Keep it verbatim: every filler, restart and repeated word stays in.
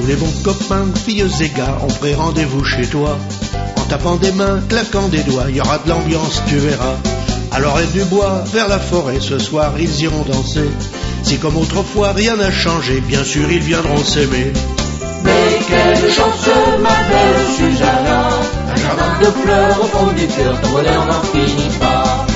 Tous les bons copains, filles et gars ont pris rendez-vous chez toi. En tapant des mains, claquant des doigts, il y aura de l'ambiance, tu verras. Alors aide du bois vers la forêt, ce soir ils iront danser. Si comme autrefois rien n'a changé, bien sûr ils viendront s'aimer. Mais quelle chance, ma belle Susanna, un jardin de fleurs au fond du cœur, ton bonheur n'en finit pas.